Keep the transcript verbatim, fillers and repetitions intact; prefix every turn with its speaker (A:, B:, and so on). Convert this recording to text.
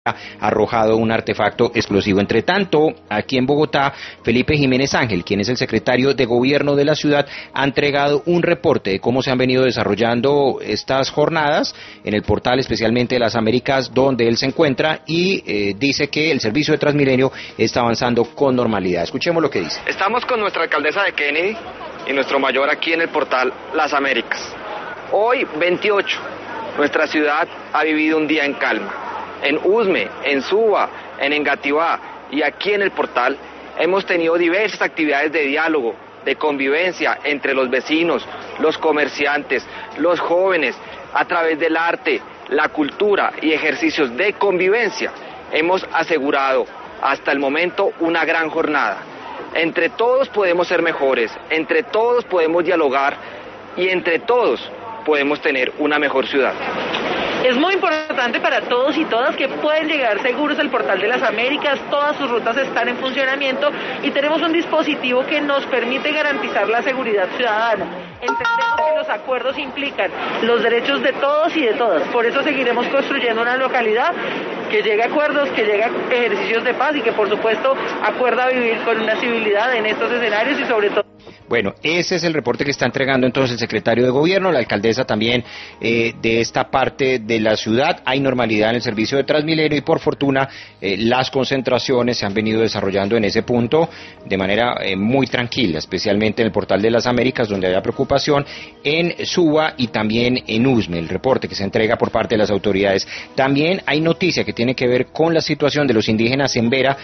A: arrojado un artefacto explosivo. Entre tanto, aquí en Bogotá, Felipe Jiménez Ángel, quien es el secretario de Gobierno de la ciudad, ha entregado un reporte de cómo se han venido desarrollando estas jornadas en el portal, especialmente de las Américas, donde él se encuentra, y eh, dice que el servicio de Transmilenio está avanzando con normalidad. Escuchemos lo que dice.
B: Estamos con nuestra alcaldesa de Kennedy y nuestro mayor aquí en el portal Las Américas. Hoy, veintiocho, nuestra ciudad ha vivido un día en calma. En Usme, en Suba, en Engativá y aquí en el portal hemos tenido diversas actividades de diálogo, de convivencia entre los vecinos, los comerciantes, los jóvenes, a través del arte, la cultura y ejercicios de convivencia. Hemos asegurado hasta el momento una gran jornada. Entre todos podemos ser mejores, entre todos podemos dialogar y entre todos podemos tener una mejor ciudad.
C: Es muy importante para todos y todas que pueden llegar seguros al Portal de las Américas, todas sus rutas están en funcionamiento y tenemos un dispositivo que nos permite garantizar la seguridad ciudadana. Entendemos que los acuerdos implican los derechos de todos y de todas, por eso seguiremos construyendo una localidad que llegue a acuerdos, que llegue a ejercicios de paz y que por supuesto acuerda vivir con una civilidad en estos escenarios y sobre todo.
A: Bueno, ese es el reporte que está entregando entonces el secretario de Gobierno, la alcaldesa también eh, de esta parte de la ciudad. Hay normalidad en el servicio de Transmilenio y por fortuna eh, las concentraciones se han venido desarrollando en ese punto de manera eh, muy tranquila, especialmente en el Portal de las Américas, donde había preocupación, en Suba y también en Usme, el reporte que se entrega por parte de las autoridades. También hay noticia que tiene que ver con la situación de los indígenas en Vera,